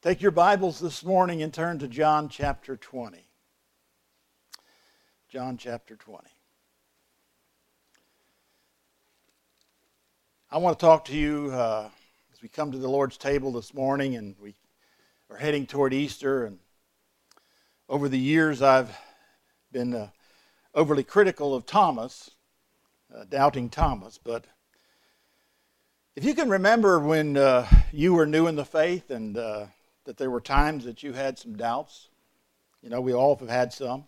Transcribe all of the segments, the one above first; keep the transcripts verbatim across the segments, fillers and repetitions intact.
Take your Bibles this morning and turn to John chapter twenty. John chapter twenty. I want to talk to you uh, as we come to the Lord's table this morning, and we are heading toward Easter. And over the years, I've been uh, overly critical of Thomas, uh, doubting Thomas. But if you can remember when uh, you were new in the faith and uh, that there were times that you had some doubts. You know, we all have had some.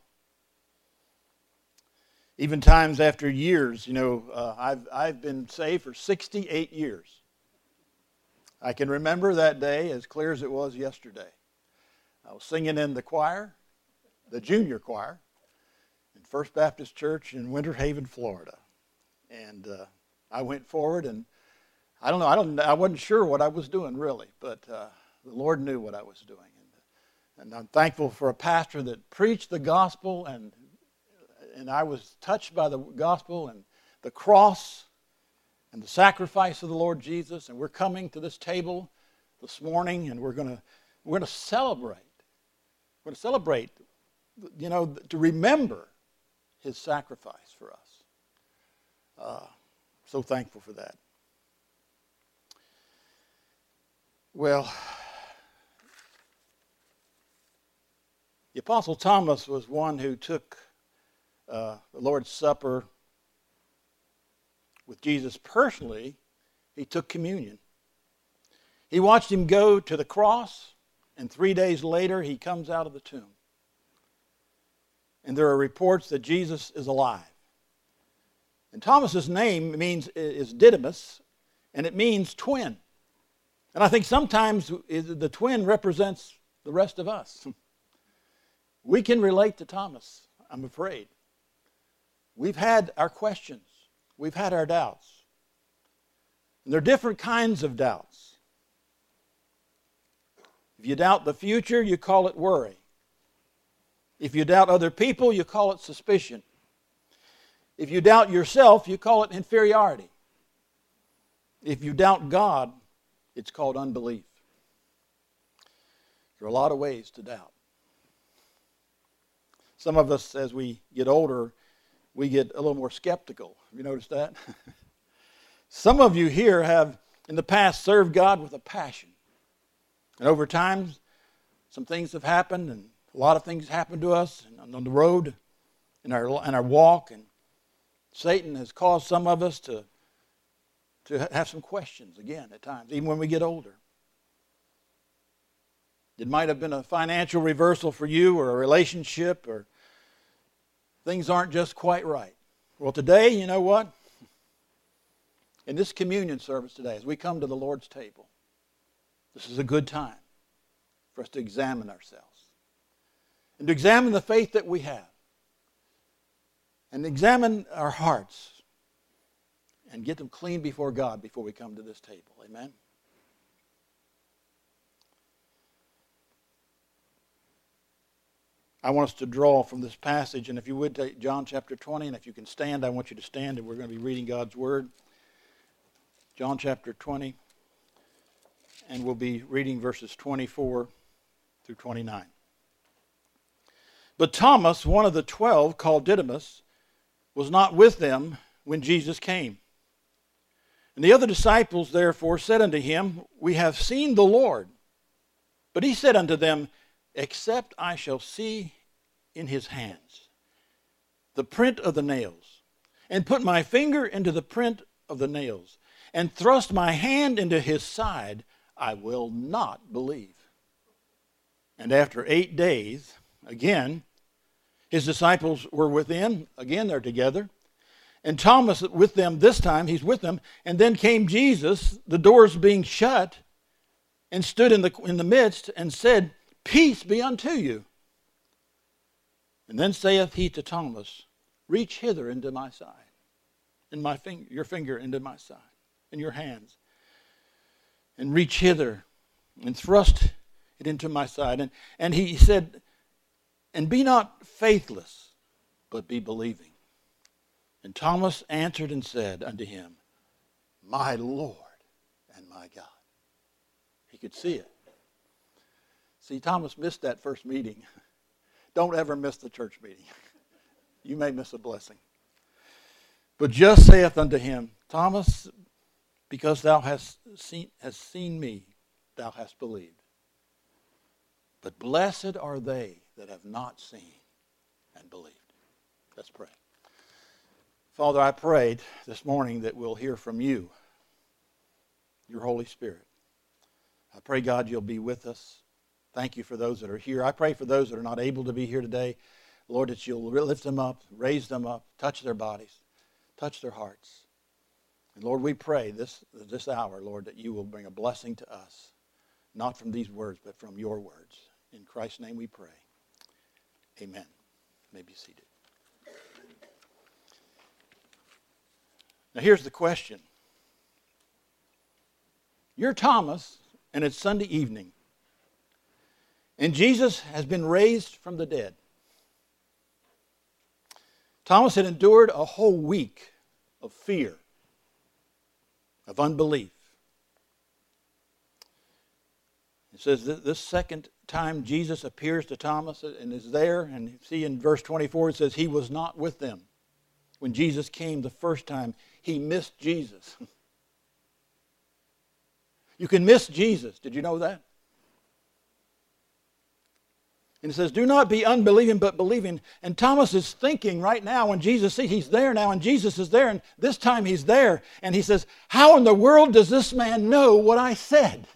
Even times after years, you know, uh, I've I've been saved for sixty-eight years. I can remember that day as clear as it was yesterday. I was singing in the choir, the junior choir, in First Baptist Church in Winter Haven, Florida. And uh, I went forward, and I don't know, I don't, I wasn't sure what I was doing really, but uh, the Lord knew what I was doing. And, and I'm thankful for a pastor that preached the gospel, and and I was touched by the gospel and the cross and the sacrifice of the Lord Jesus. And we're coming to this table this morning, and we're going to we're going to celebrate. We're going to celebrate, you know, to remember His sacrifice for us. Uh, so thankful for that. Well, the Apostle Thomas was one who took uh, the Lord's Supper with Jesus personally. He took communion. He watched Him go to the cross, and three days later He comes out of the tomb. And there are reports that Jesus is alive. And Thomas's name means is Didymus, and it means twin. And I think sometimes the twin represents the rest of us. We can relate to Thomas, I'm afraid. We've had our questions. We've had our doubts. And there are different kinds of doubts. If you doubt the future, you call it worry. If you doubt other people, you call it suspicion. If you doubt yourself, you call it inferiority. If you doubt God, it's called unbelief. There are a lot of ways to doubt. Some of us, as we get older, we get a little more skeptical. Have you noticed that? Some of you here have, in the past, served God with a passion. And over time, some things have happened, and a lot of things happened to us on the road, in our, in our walk, and Satan has caused some of us to, to have some questions again at times, even when we get older. It might have been a financial reversal for you, or a relationship, or things aren't just quite right. Well, today, you know what? In this communion service today, as we come to the Lord's table, this is a good time for us to examine ourselves and to examine the faith that we have and examine our hearts and get them clean before God before we come to this table. Amen? I want us to draw from this passage, and if you would take John chapter twenty, and if you can stand, I want you to stand, and we're going to be reading God's Word. John chapter twenty, and we'll be reading verses twenty-four through twenty-nine. But Thomas, one of the twelve, called Didymus, was not with them when Jesus came. And the other disciples therefore said unto him, We have seen the Lord. But he said unto them, Except I shall see in his hands the print of the nails, and put my finger into the print of the nails, and thrust my hand into his side, I will not believe. And after eight days, again, his disciples were within. Again, they're together. And Thomas with them this time, he's with them. And then came Jesus, the doors being shut, and stood in the, in the midst, and said, Peace be unto you. And then saith he to Thomas, Reach hither into my side, and my finger, your finger into my side, and your hands, and reach hither, and thrust it into my side. And, and he said, And be not faithless, but be believing. And Thomas answered and said unto him, My Lord and my God. He could see it. See, Thomas missed that first meeting. Don't ever miss the church meeting. You may miss a blessing. But just saith unto him, Thomas, because thou hast seen, hast seen me, thou hast believed. But blessed are they that have not seen and believed. Let's pray. Father, I prayed this morning that we'll hear from you, your Holy Spirit. I pray, God, you'll be with us. Thank you for those that are here. I pray for those that are not able to be here today. Lord, that you'll lift them up, raise them up, touch their bodies, touch their hearts. And Lord, we pray this, this hour, Lord, that you will bring a blessing to us, not from these words, but from your words. In Christ's name we pray. Amen. You may be seated. Now here's the question. You're Thomas, and it's Sunday evening. And Jesus has been raised from the dead. Thomas had endured a whole week of fear, of unbelief. It says that this second time Jesus appears to Thomas and is there, and see in verse twenty-four it says he was not with them. When Jesus came the first time, he missed Jesus. You can miss Jesus. Did you know that? And it says, do not be unbelieving, but believing. And Thomas is thinking right now when Jesus sees, he's there now, and Jesus is there, and this time he's there. And he says, how in the world does this man know what I said?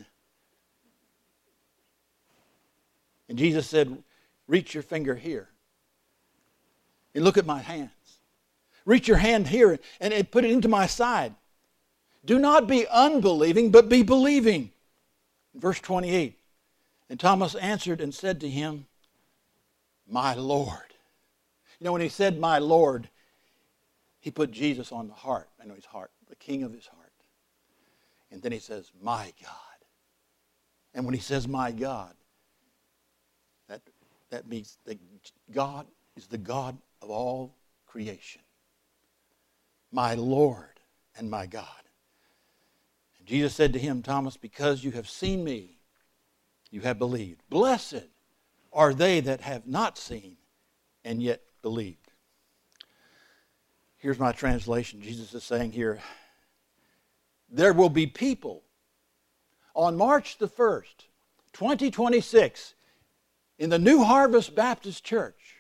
And Jesus said, reach your finger here. And look at my hands. Reach your hand here and, and put it into my side. Do not be unbelieving, but be believing. Verse twenty-eight. And Thomas answered and said to him, my Lord. You know, when he said, my Lord, he put Jesus on the heart. I know his heart, the king of his heart. And then he says, my God. And when he says, my God, that, that means that God is the God of all creation. My Lord and my God. And Jesus said to him, Thomas, because you have seen me, you have believed. Blessed are they that have not seen and yet believed. Here's my translation. Jesus is saying here, there will be people on March the first, twenty twenty-six, in the New Harvest Baptist Church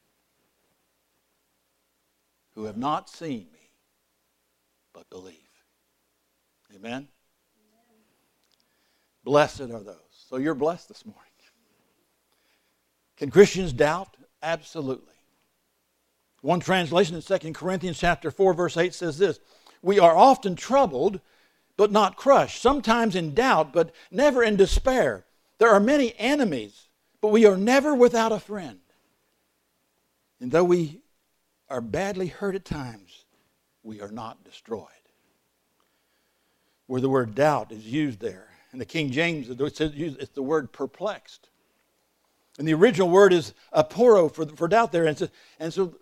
who have not seen me but believe. Amen? Amen? Blessed are those. So you're blessed this morning. Can Christians doubt? Absolutely. One translation in Second Corinthians chapter four, verse eight says this, we are often troubled, but not crushed, sometimes in doubt, but never in despair. There are many enemies, but we are never without a friend. And though we are badly hurt at times, we are not destroyed. Where the word doubt is used there. In the King James, it's the word perplexed. And the original word is aporo for, for doubt there. And so, and so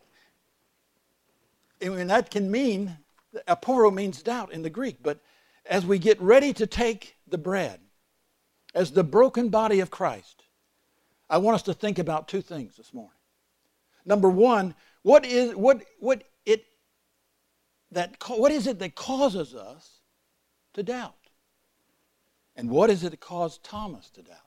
and that can mean, aporo means doubt in the Greek. But as we get ready to take the bread, as the broken body of Christ, I want us to think about two things this morning. Number one, what is what what it that what is it that causes us to doubt? And what is it that caused Thomas to doubt?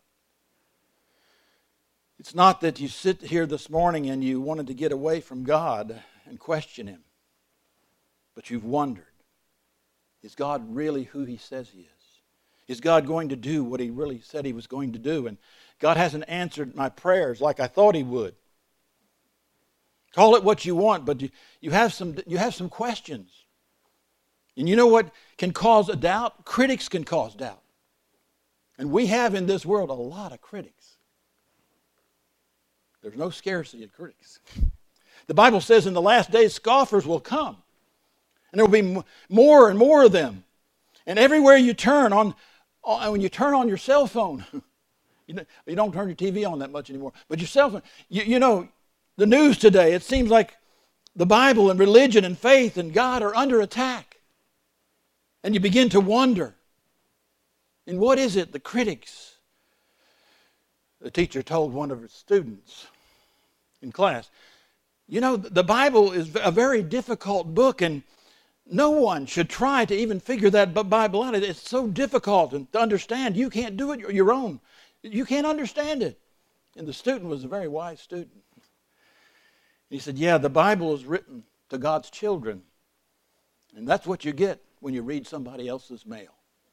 It's not that you sit here this morning and you wanted to get away from God and question Him, but you've wondered, is God really who He says He is? Is God going to do what He really said He was going to do? And God hasn't answered my prayers like I thought He would. Call it what you want, but you, you have some you have some questions. And you know what can cause a doubt? Critics can cause doubt. And we have in this world a lot of critics. There's no scarcity of critics. The Bible says in the last days scoffers will come. And there will be more and more of them. And everywhere you turn on, on when you turn on your cell phone, you, know, you don't turn your T V on that much anymore, but your cell phone, you, you know, the news today, it seems like the Bible and religion and faith and God are under attack. And you begin to wonder. And what is it the critics The teacher told one of his students in class, you know, the Bible is a very difficult book, and no one should try to even figure that Bible out. It's so difficult to understand. You can't do it your own. You can't understand it. And the student was a very wise student. He said, yeah, the Bible is written to God's children. And that's what you get when you read somebody else's mail.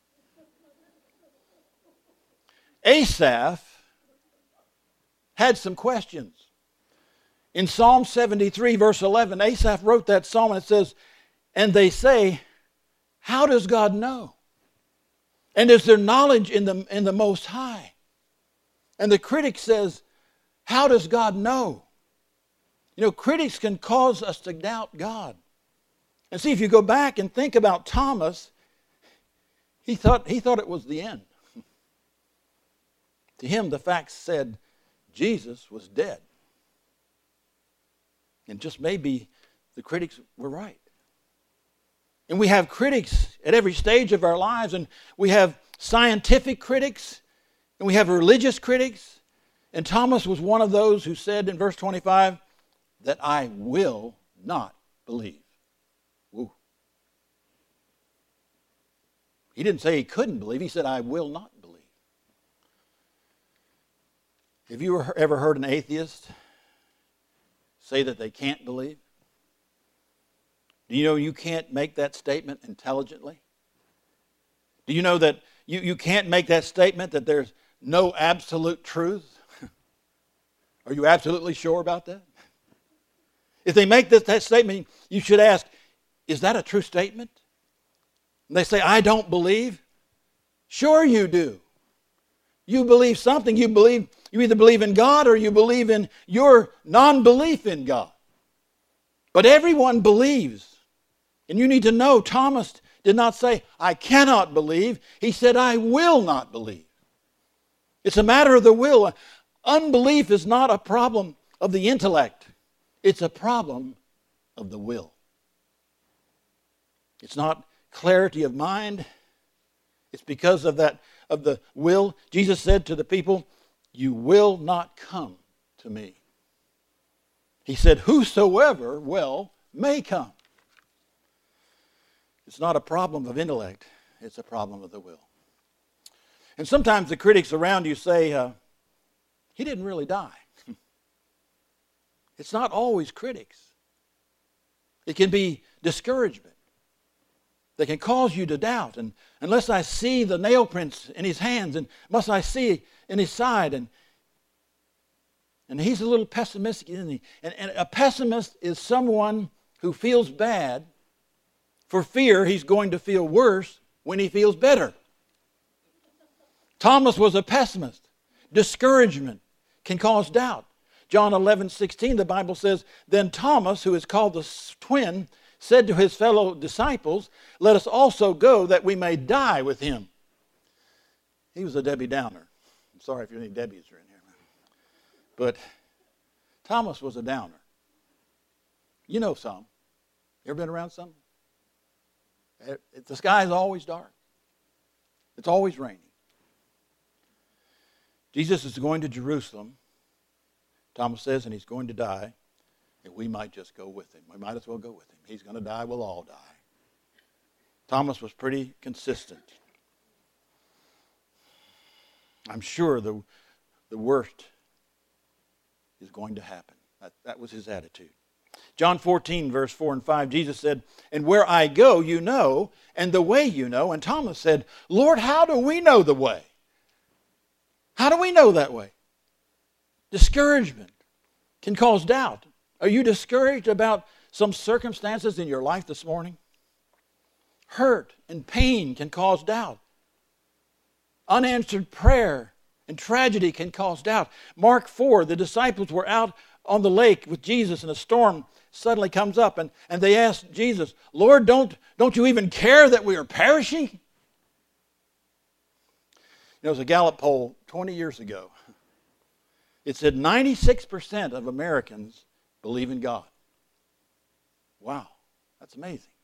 Asaph had some questions. In Psalm seventy-three, verse eleven, Asaph wrote that psalm, and it says, and they say, how does God know? And is there knowledge in the, in the Most High? And the critic says, how does God know? You know, critics can cause us to doubt God. And see, if you go back and think about Thomas, he thought, he thought it was the end. To him, the facts said Jesus was dead. And just maybe the critics were right. And we have critics at every stage of our lives, and we have scientific critics, and we have religious critics. And Thomas was one of those who said in verse twenty-five, that I will not believe. Woo. He didn't say he couldn't believe. He said, I will not believe. Have you ever heard an atheist say that they can't believe? Do you know you can't make that statement intelligently? Do you know that you, you can't make that statement that there's no absolute truth? Are you absolutely sure about that? If they make this that statement, you should ask, is that a true statement? And they say, I don't believe. Sure you do. You believe something. You believe, you either believe in God or you believe in your non-belief in God. But everyone believes. And you need to know, Thomas did not say, I cannot believe. He said, I will not believe. It's a matter of the will. Unbelief is not a problem of the intellect. It's a problem of the will. It's not clarity of mind. It's because of that, of the will. Jesus said to the people, you will not come to me. He said, whosoever will may come. It's not a problem of intellect. It's a problem of the will. And sometimes the critics around you say, uh, he didn't really die. It's not always critics. It can be discouragement. They can cause you to doubt. And unless I see the nail prints in his hands, and must I see in his side, and and he's a little pessimistic, isn't he? And, and a pessimist is someone who feels bad for fear he's going to feel worse when he feels better. Thomas was a pessimist. Discouragement can cause doubt. John eleven sixteen, the Bible says, then Thomas, who is called the twin, said to his fellow disciples, let us also go that we may die with him. He was a Debbie Downer. I'm sorry if any Debbies are in here. But Thomas was a downer. You know some. You ever been around some? The sky is always dark. It's always raining. Jesus is going to Jerusalem, Thomas says, and he's going to die, and we might just go with him. We might as well go with him. He's going to die, we'll all die. Thomas was pretty consistent. I'm sure the, the worst is going to happen. That, that was his attitude. John fourteen, verse four and five, Jesus said, and where I go, you know, and the way you know. And Thomas said, Lord, how do we know the way? How do we know that way? Discouragement can cause doubt. Are you discouraged about some circumstances in your life this morning? Hurt and pain can cause doubt. Unanswered prayer and tragedy can cause doubt. Mark four, the disciples were out on the lake with Jesus, and a storm suddenly comes up, and, and they asked Jesus, Lord, don't, don't you even care that we are perishing? You know, it was a Gallup poll twenty years ago. It said ninety-six percent of Americans believe in God. Wow, that's amazing.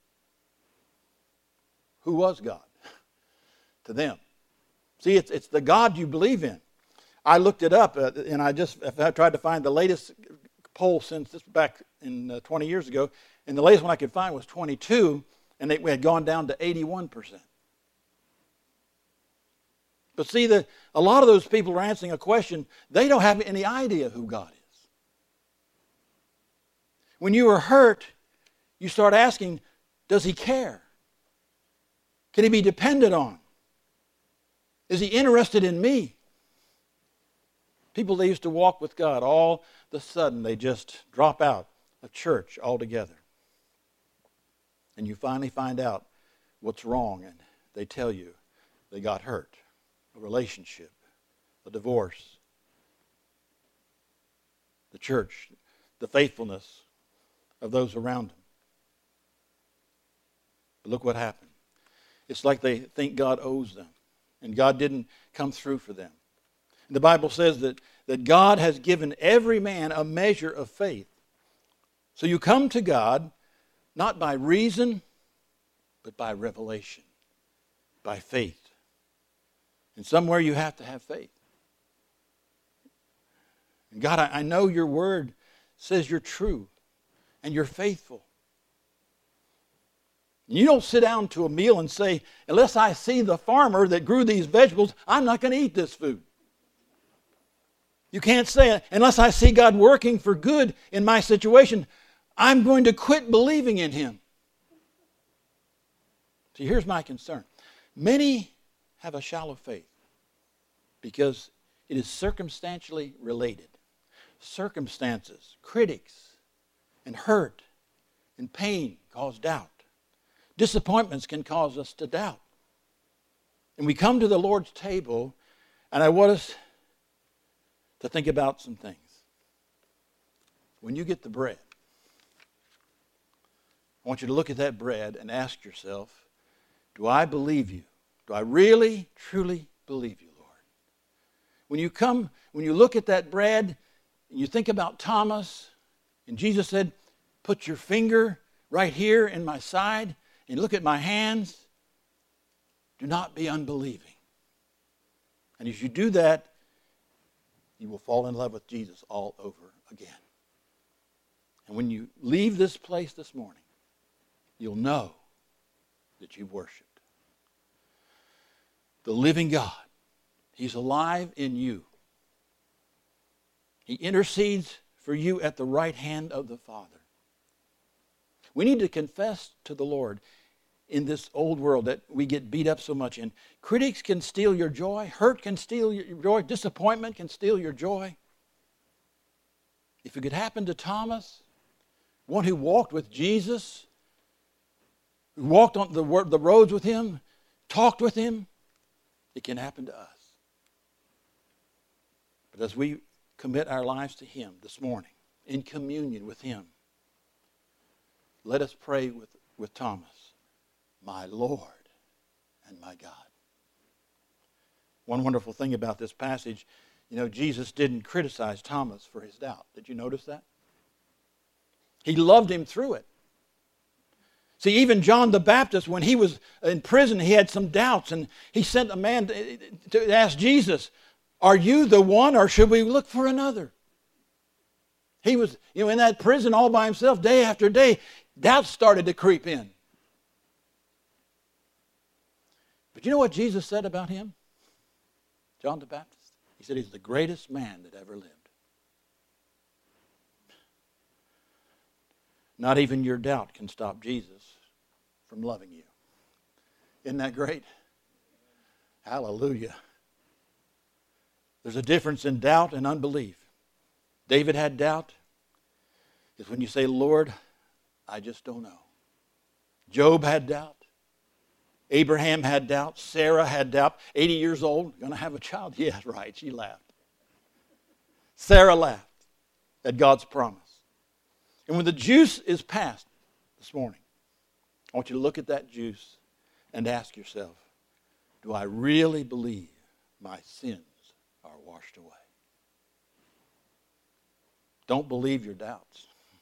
Who was God to them? See, it's, it's the God you believe in. I looked it up, uh, and I just I tried to find the latest poll since this back in uh, twenty years ago, and the latest one I could find was twenty-two, and they, we had gone down to eighty-one percent. But see, the, a lot of those people are answering a question, they don't have any idea who God is. When you are hurt, you start asking, does he care? Can he be depended on? Is he interested in me? People that used to walk with God, all of a sudden they just drop out of church altogether. And you finally find out what's wrong, and they tell you they got hurt. A relationship, a divorce, the church, the faithfulness of those around them. But look what happened. It's like they think God owes them, and God didn't come through for them. And the Bible says that, that God has given every man a measure of faith. So you come to God not by reason, but by revelation, by faith. And somewhere you have to have faith. And God, I, I know your word says you're true and you're faithful. You don't sit down to a meal and say, unless I see the farmer that grew these vegetables, I'm not going to eat this food. You can't say, unless I see God working for good in my situation, I'm going to quit believing in him. See, here's my concern. Many have a shallow faith because it is circumstantially related. Circumstances, critics, and hurt and pain cause doubt. Disappointments can cause us to doubt. And we come to the Lord's table, and I want us to think about some things. When you get the bread, I want you to look at that bread and ask yourself, do I believe you? Do I really, truly believe you, Lord? When you come, when you look at that bread, and you think about Thomas, and Jesus said, put your finger right here in my side, and look at my hands. Do not be unbelieving. And as you do that, you will fall in love with Jesus all over again. And when you leave this place this morning, you'll know that you've worshiped the living God. He's alive in you. He intercedes for you at the right hand of the Father. We need to confess to the Lord in this old world that we get beat up so much in. Critics can steal your joy. Hurt can steal your joy. Disappointment can steal your joy. If it could happen to Thomas, one who walked with Jesus, who walked on the, the roads with him, talked with him, it can happen to us. But as we commit our lives to him this morning, in communion with him, let us pray with, with Thomas, my Lord and my God. One wonderful thing about this passage, you know, Jesus didn't criticize Thomas for his doubt. Did you notice that? He loved him through it. See, even John the Baptist, when he was in prison, he had some doubts, and he sent a man to, to ask Jesus, are you the one, or should we look for another? He was, you know, in that prison all by himself, day after day. Doubts started to creep in. But you know what Jesus said about him? John the Baptist. He said he's the greatest man that ever lived. Not even your doubt can stop Jesus from loving you. Isn't that great? Hallelujah. There's a difference in doubt and unbelief. David had doubt. It's when you say, Lord, I just don't know. Job had doubt. Abraham had doubt. Sarah had doubt. eighty years old, going to have a child? Yeah, right. She laughed. Sarah laughed at God's promise. And when the juice is passed this morning, I want you to look at that juice and ask yourself, do I really believe my sins are washed away? Don't believe your doubts.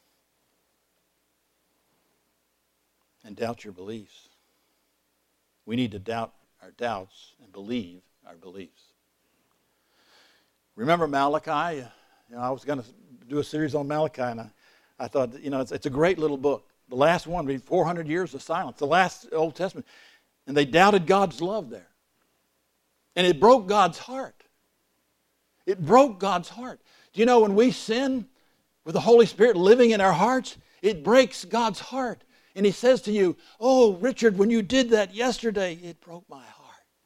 And doubt your beliefs. We need to doubt our doubts and believe our beliefs. Remember Malachi? You know, I was going to do a series on Malachi, and I, I thought, you know, it's, it's a great little book. The last one, read four hundred years of silence, the last Old Testament. And they doubted God's love there. And it broke God's heart. It broke God's heart. Do you know when we sin with the Holy Spirit living in our hearts, it breaks God's heart. And He says to you, oh, Richard, when you did that yesterday, it broke my heart.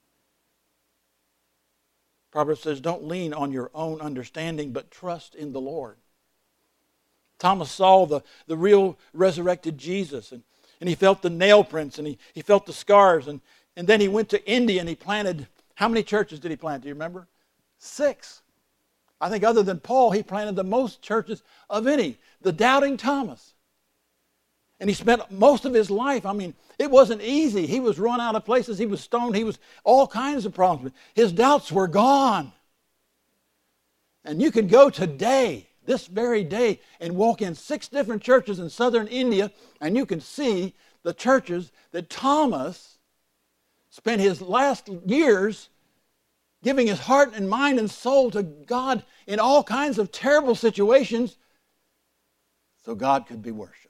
Proverbs says, don't lean on your own understanding, but trust in the Lord. Thomas saw the, the real resurrected Jesus, and, and he felt the nail prints, and he, he felt the scars, and, and then he went to India and he planted, how many churches did he plant? Do you remember? Six. I think other than Paul, he planted the most churches of any, the doubting Thomas. And he spent most of his life, I mean, it wasn't easy. He was run out of places, he was stoned, he was all kinds of problems. His doubts were gone. And you can go today, this very day, and walk in six different churches in southern India, and you can see the churches that Thomas spent his last years giving his heart and mind and soul to God in all kinds of terrible situations so God could be worshipped.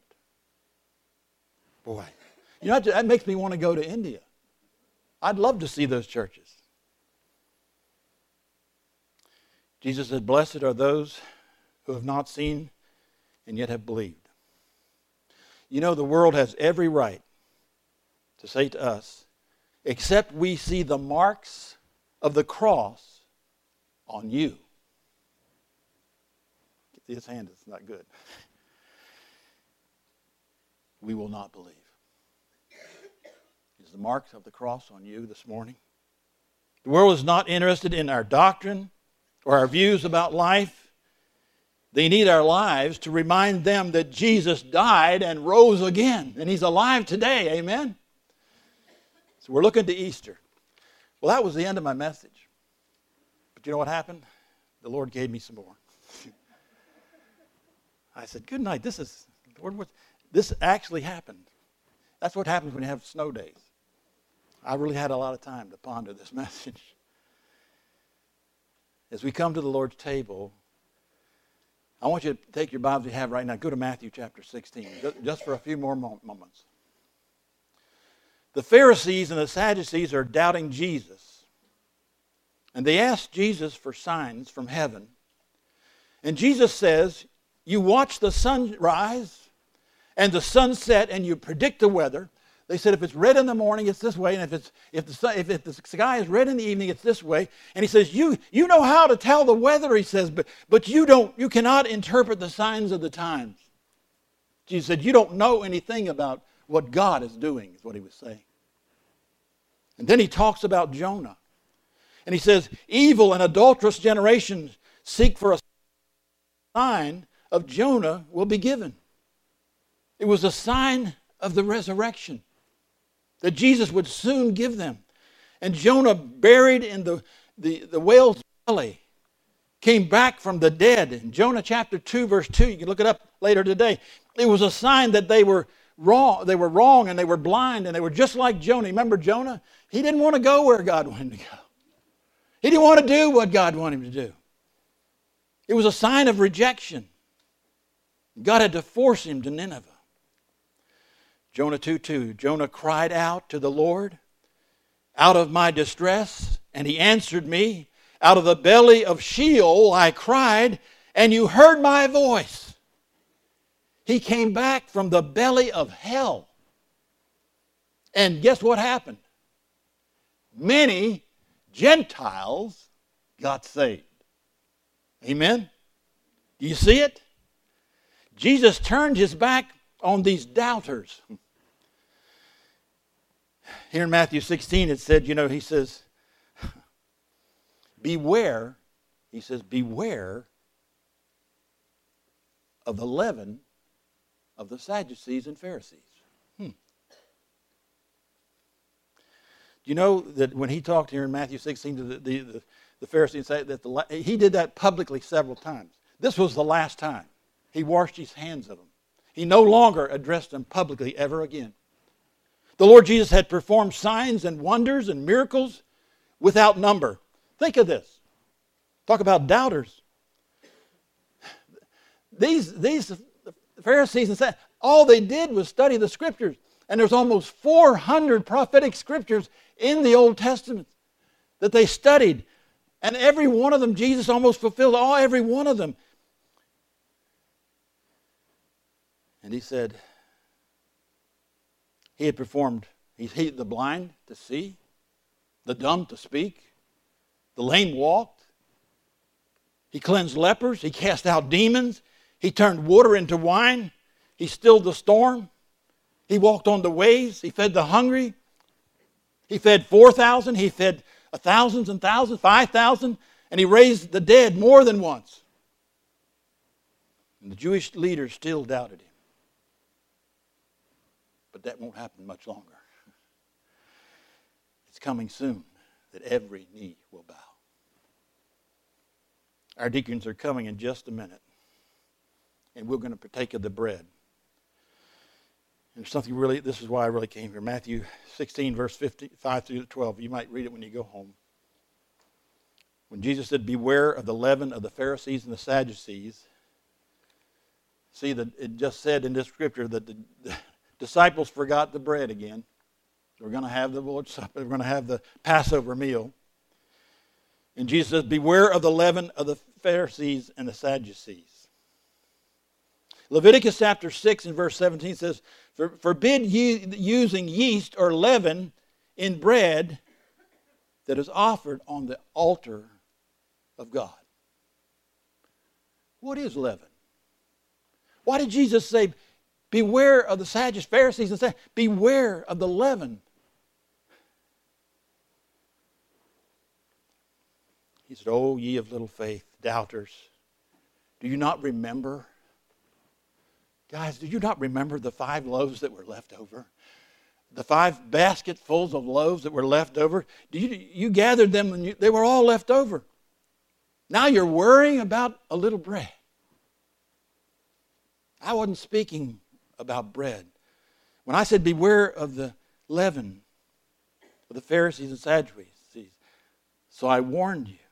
Boy, you know, that makes me want to go to India. I'd love to see those churches. Jesus said, blessed are those who have not seen and yet have believed. You know, the world has every right to say to us, except we see the marks of the cross on you. Get his hand, it's not good. We will not believe. Is the marks of the cross on you this morning? The world is not interested in our doctrine or our views about life. They need our lives to remind them that Jesus died and rose again, and He's alive today. Amen? So we're looking to Easter. Well, that was the end of my message. But you know what happened? The Lord gave me some more. I said, good night. This is, Lord, what? This actually happened. That's what happens when you have snow days. I really had a lot of time to ponder this message. As we come to the Lord's table, I want you to take your Bibles you have right now. Go to Matthew chapter sixteen, just for a few more moments. The Pharisees and the Sadducees are doubting Jesus. And they ask Jesus for signs from heaven. And Jesus says, you watch the sun rise and the sunset, and you predict the weather. They said if it's red in the morning, it's this way, and if it's if the sun, if, if the sky is red in the evening, it's this way. And he says, you you know how to tell the weather, he says, but but you don't you cannot interpret the signs of the times. Jesus said, you don't know anything about what God is doing, is what he was saying. And then he talks about Jonah. And he says, evil and adulterous generations seek for a sign of Jonah will be given. It was a sign of the resurrection that Jesus would soon give them. And Jonah, buried in the, the, the whale's belly, came back from the dead. In Jonah chapter two, verse two, you can look it up later today. It was a sign that they were wrong, they were wrong and they were blind and they were just like Jonah. Remember Jonah? He didn't want to go where God wanted him to go. He didn't want to do what God wanted him to do. It was a sign of rejection. God had to force him to Nineveh. Jonah two two, Jonah cried out to the Lord out of my distress, and he answered me. Out of the belly of Sheol I cried, and you heard my voice. He came back from the belly of hell. And guess what happened? Many Gentiles got saved. Amen? Do you see it? Jesus turned his back on these doubters. Here in Matthew sixteen it said, you know, he says, beware, he says, beware of the leaven of the Sadducees and Pharisees. Hmm. Do you know that when he talked here in Matthew sixteen to the, the, the, the Pharisees, that the, he did that publicly several times. This was the last time. He washed his hands of them. He no longer addressed them publicly ever again. The Lord Jesus had performed signs and wonders and miracles without number. Think of this. Talk about doubters. These, these Pharisees and Sadducees, all they did was study the Scriptures. And there's almost four hundred prophetic Scriptures in the Old Testament that they studied. And every one of them, Jesus almost fulfilled all, every one of them. And he said, he had performed, he healed the blind to see, the dumb to speak, the lame walked. He cleansed lepers, he cast out demons, he turned water into wine, he stilled the storm, he walked on the waves, he fed the hungry, he fed four thousand, he fed thousands and thousands, five thousand, and he raised the dead more than once. And the Jewish leaders still doubted him. But that won't happen much longer. It's coming soon that every knee will bow. Our deacons are coming in just a minute. And we're going to partake of the bread. And there's something really, this is why I really came here. Matthew sixteen, verse five through twelve. You might read it when you go home. When Jesus said, beware of the leaven of the Pharisees and the Sadducees. See, that it just said in this scripture that the, the disciples forgot the bread again. We're going to have the Lord's Supper. We're going to have the Passover meal. And Jesus says, beware of the leaven of the Pharisees and the Sadducees. Leviticus chapter six and verse seventeen says, forbid ye using yeast or leaven in bread that is offered on the altar of God. What is leaven? Why did Jesus say, beware of the Sadducees, Pharisees, and Sadducees? Beware of the leaven. He said, oh, ye of little faith, doubters, do you not remember? Guys, do you not remember the five loaves that were left over? The five basketfuls of loaves that were left over? Do you, you gathered them and you, they were all left over. Now you're worrying about a little bread. I wasn't speaking about bread. When I said beware of the leaven of the Pharisees and Sadducees, so I warned you.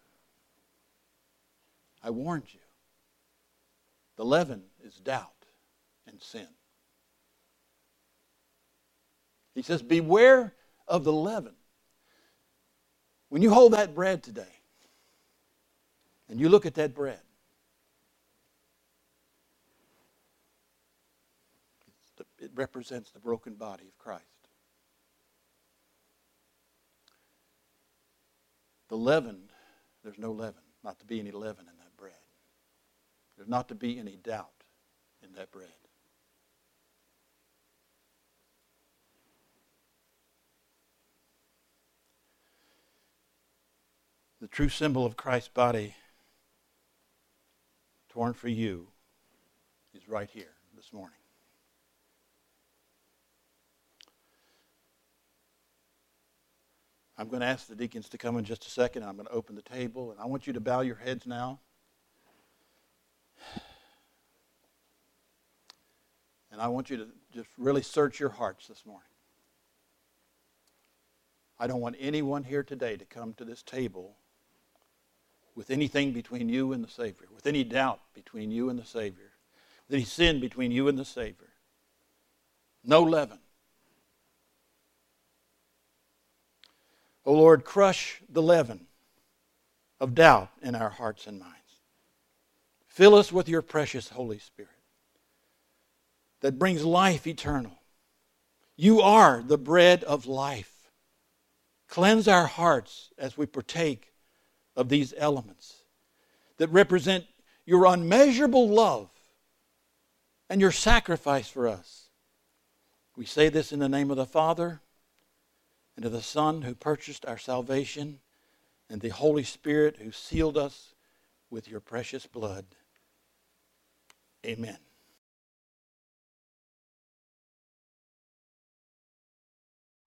I warned you. The leaven is doubt and sin. He says, beware of the leaven. When you hold that bread today, and you look at that bread, it represents the broken body of Christ. The leaven, there's no leaven, not to be any leaven in that bread. There's not to be any doubt in that bread. The true symbol of Christ's body torn for you is right here this morning. I'm going to ask the deacons to come in just a second. I'm going to open the table, and I want you to bow your heads now. And I want you to just really search your hearts this morning. I don't want anyone here today to come to this table with anything between you and the Savior, with any doubt between you and the Savior, with any sin between you and the Savior. No leaven. O Lord, crush the leaven of doubt in our hearts and minds. Fill us with your precious Holy Spirit that brings life eternal. You are the bread of life. Cleanse our hearts as we partake of these elements that represent your unmeasurable love and your sacrifice for us. We say this in the name of the Father, and of the Son who purchased our salvation, and the Holy Spirit who sealed us with your precious blood. Amen.